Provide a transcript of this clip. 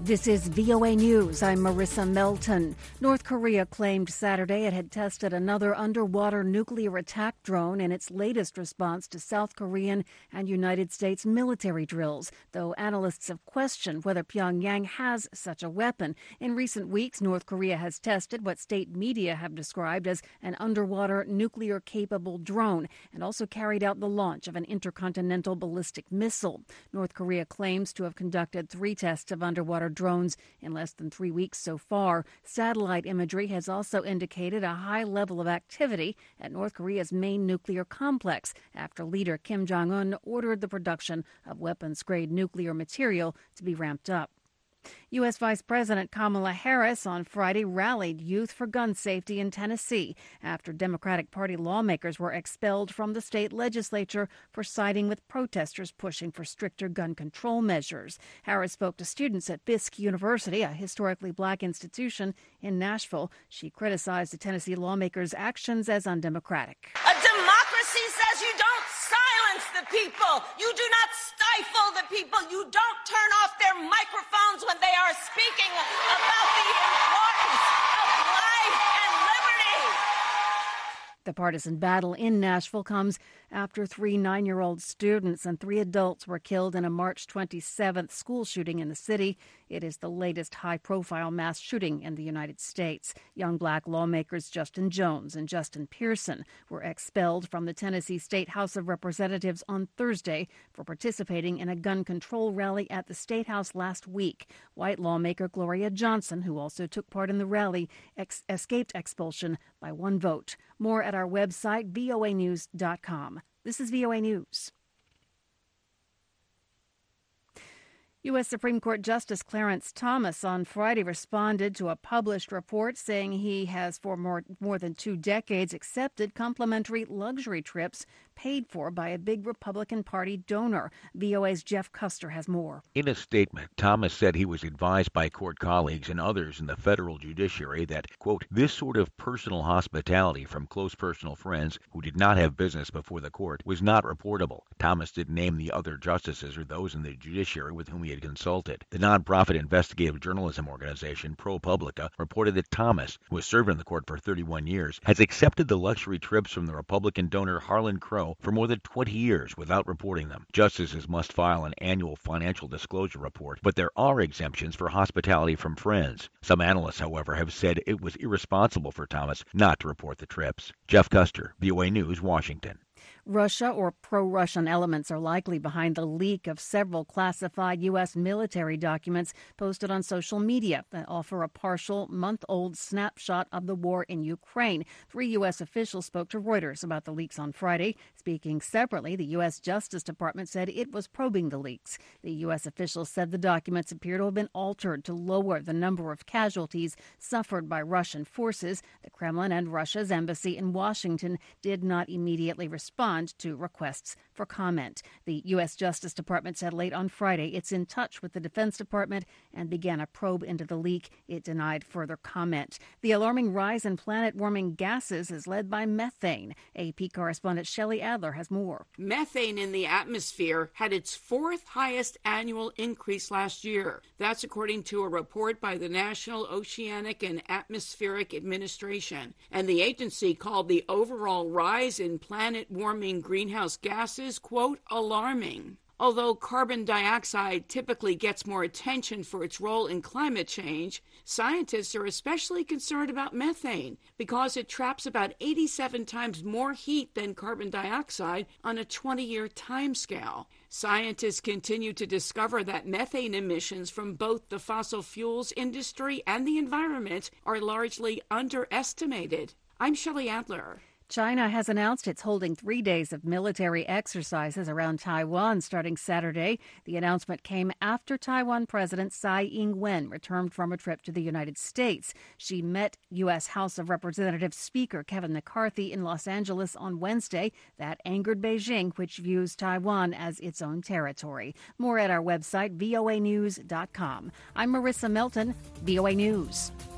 This is VOA News. I'm Marissa Melton. North Korea claimed Saturday it had tested another underwater nuclear attack drone in its latest response to South Korean and United States military drills, though analysts have questioned whether Pyongyang has such a weapon. In recent weeks, North Korea has tested what state media have described as an underwater nuclear-capable drone and also carried out the launch of an intercontinental ballistic missile. North Korea claims to have conducted 3 tests of underwater drones in less than 3 weeks so far. Satellite imagery has also indicated a high level of activity at North Korea's main nuclear complex after leader Kim Jong-un ordered the production of weapons-grade nuclear material to be ramped up. U.S. Vice President Kamala Harris on Friday rallied youth for gun safety in Tennessee after Democratic Party lawmakers were expelled from the state legislature for siding with protesters pushing for stricter gun control measures. Harris spoke to students at Fisk University, a historically black institution in Nashville. She criticized the Tennessee lawmakers' actions as undemocratic. A democracy says you don't silence the people. You do not stifle the people. You don't turn off their microphones when they are speaking about the importance of life and liberty. The partisan battle in Nashville comes after 3 9-year-old students and 3 adults were killed in a March 27th school shooting in the city. It is the latest high-profile mass shooting in the United States. Young black lawmakers Justin Jones and Justin Pearson were expelled from the Tennessee State House of Representatives on Thursday for participating in a gun control rally at the State House last week. White lawmaker Gloria Johnson, who also took part in the rally, escaped expulsion by 1 vote. More at our website, voanews.com. This is VOA News. U.S. Supreme Court Justice Clarence Thomas on Friday responded to a published report saying he has for more than 2 decades accepted complimentary luxury trips paid for by a big Republican Party donor. VOA's Jeff Custer has more. In a statement, Thomas said he was advised by court colleagues and others in the federal judiciary that, quote, this sort of personal hospitality from close personal friends who did not have business before the court was not reportable. Thomas didn't name the other justices or those in the judiciary with whom he had consulted. The nonprofit investigative journalism organization ProPublica reported that Thomas, who has served in the court for 31 years, has accepted the luxury trips from the Republican donor Harlan Crow for more than 20 years without reporting them. Justices must file an annual financial disclosure report, but there are exemptions for hospitality from friends. Some analysts, however, have said it was irresponsible for Thomas not to report the trips. Jeff Custer, VOA News, Washington. Russia or pro-Russian elements are likely behind the leak of several classified U.S. military documents posted on social media that offer a partial month-old snapshot of the war in Ukraine. 3 U.S. officials spoke to Reuters about the leaks on Friday. Speaking separately, the U.S. Justice Department said it was probing the leaks. The U.S. officials said the documents appear to have been altered to lower the number of casualties suffered by Russian forces. The Kremlin and Russia's embassy in Washington did not immediately respond to requests for comment. The U.S. Justice Department said late on Friday it's in touch with the Defense Department and began a probe into the leak. It denied further comment. The alarming rise in planet-warming gases is led by methane. AP correspondent Shelley Adler has more. Methane in the atmosphere had its 4th highest annual increase last year. That's according to a report by the National Oceanic and Atmospheric Administration. And the agency called the overall rise in planet-warming greenhouse gases, quote, alarming. Although carbon dioxide typically gets more attention for its role in climate change, scientists are especially concerned about methane because it traps about 87 times more heat than carbon dioxide on a 20-year timescale. Scientists continue to discover that methane emissions from both the fossil fuels industry and the environment are largely underestimated. I'm Shelley Adler. China has announced it's holding 3 days of military exercises around Taiwan starting Saturday. The announcement came after Taiwan President Tsai Ing-wen returned from a trip to the United States. She met U.S. House of Representatives Speaker Kevin McCarthy in Los Angeles on Wednesday. That angered Beijing, which views Taiwan as its own territory. More at our website, voanews.com. I'm Marissa Melton, VOA News.